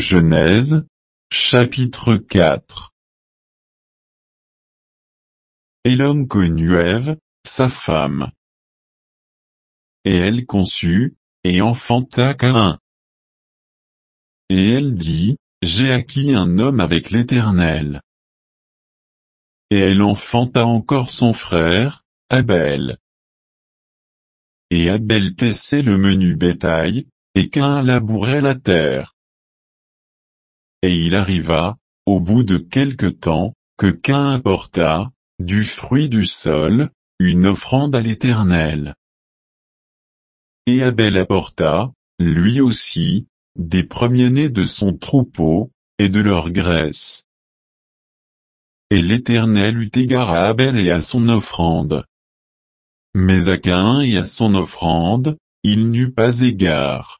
Genèse, chapitre 4. Et l'homme connut Ève, sa femme. Et elle conçut, et enfanta Caïn. Et elle dit, j'ai acquis un homme avec l'Éternel. Et elle enfanta encore son frère, Abel. Et Abel paissait le menu bétail, et Caïn labourait la terre. Et il arriva, au bout de quelque temps, que Caïn apporta, du fruit du sol, une offrande à l'Éternel. Et Abel apporta, lui aussi, des premiers-nés de son troupeau, et de leur graisse. Et l'Éternel eut égard à Abel et à son offrande. Mais à Caïn et à son offrande, il n'eut pas égard.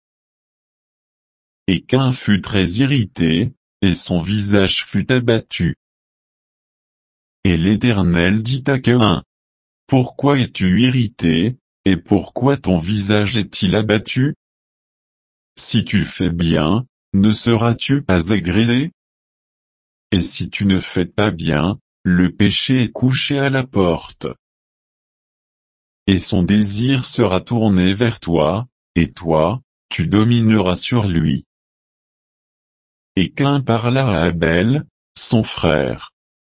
Et Caïn fut très irrité, et son visage fut abattu. Et l'Éternel dit à Caïn, pourquoi es-tu irrité, et pourquoi ton visage est-il abattu? Si tu fais bien, ne seras-tu pas agréé? Et si tu ne fais pas bien, le péché est couché à la porte. Et son désir sera tourné vers toi, et toi, tu domineras sur lui. Et Caïn parla à Abel, son frère.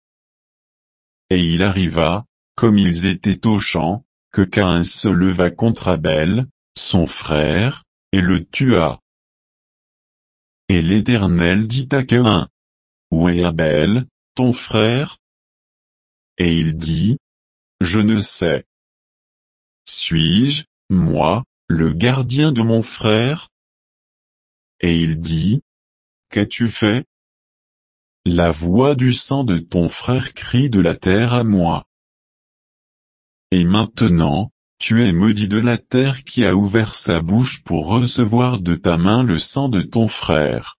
Et il arriva, comme ils étaient au champ, que Caïn se leva contre Abel, son frère, et le tua. Et l'Éternel dit à Caïn, où est Abel, ton frère? Et il dit, je ne sais. Suis-je, moi, le gardien de mon frère? Et il dit, qu'as-tu fait? La voix du sang de ton frère crie de la terre à moi. Et maintenant, tu es maudit de la terre qui a ouvert sa bouche pour recevoir de ta main le sang de ton frère.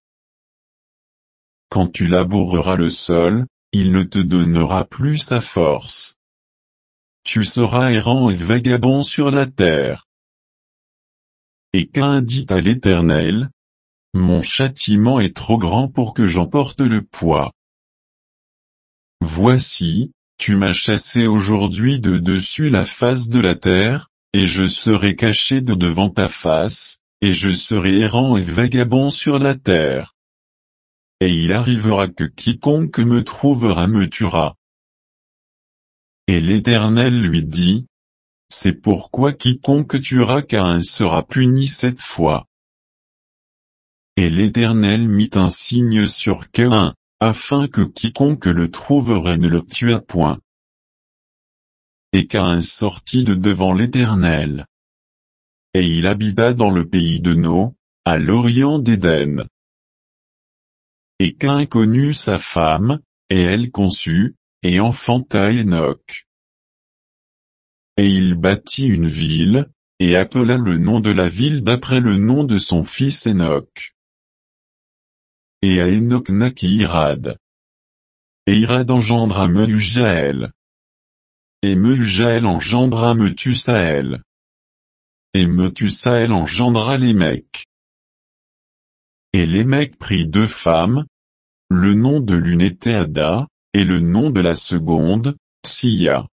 Quand tu laboureras le sol, il ne te donnera plus sa force. Tu seras errant et vagabond sur la terre. Et Caïn dit à l'Éternel, mon châtiment est trop grand pour que j'en porte le poids. Voici, tu m'as chassé aujourd'hui de dessus la face de la terre, et je serai caché de devant ta face, et je serai errant et vagabond sur la terre. Et il arrivera que quiconque me trouvera me tuera. Et l'Éternel lui dit, c'est pourquoi quiconque tuera Caïn sera puni 7 fois. Et l'Éternel mit un signe sur Caïn, afin que quiconque le trouverait ne le tuât point. Et Caïn sortit de devant l'Éternel. Et il habita dans le pays de Nod, à l'orient d'Éden. Et Caïn connut sa femme, et elle conçut, et enfanta Hénoc. Et il bâtit une ville, et appela le nom de la ville d'après le nom de son fils Hénoc. Et à Hénoc naquit Irad. Et Irad engendra Mehujaël. Et Mehujaël engendra Methusaël. Et Methusaël engendra Lémec. Et Lémec prit 2 femmes, le nom de l'une était Ada, et le nom de la seconde, Sia.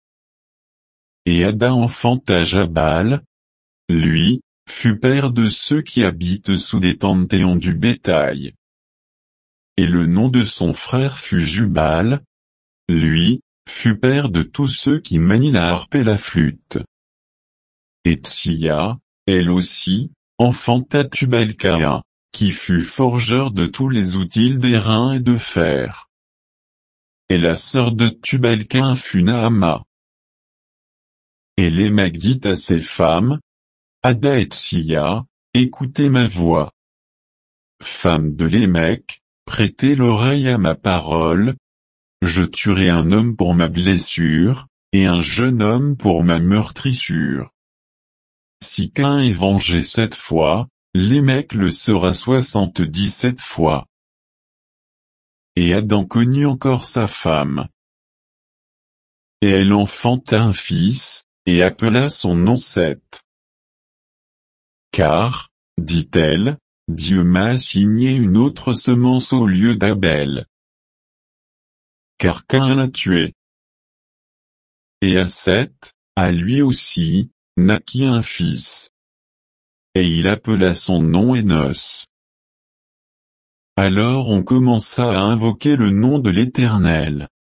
Et Ada enfanta Jabal. Lui, fut père de ceux qui habitent sous des tentes et ont du bétail. Et le nom de son frère fut Jubal. Lui, fut père de tous ceux qui manient la harpe et la flûte. Et Tsia, elle aussi, enfanta Tubal-Caïn, qui fut forgeur de tous les outils d'airain et de fer. Et la sœur de Tubal-Caïn fut Naama. Et Lémec dit à ses femmes, Ada et Tsia, écoutez ma voix. Femmes de Lémec, prêtez l'oreille à ma parole. Je tuerai un homme pour ma blessure, et un jeune homme pour ma meurtrissure. Si Caïn est vengé 7 fois, Lémec le sera 77 fois. Et Adam connut encore sa femme. Et elle enfanta un fils, et appela son nom Seth. Car, dit-elle, Dieu m'a assigné une autre semence au lieu d'Abel. Car Caïn l'a tué. Et à Seth, à lui aussi, naquit un fils. Et il appela son nom Énos. Alors on commença à invoquer le nom de l'Éternel.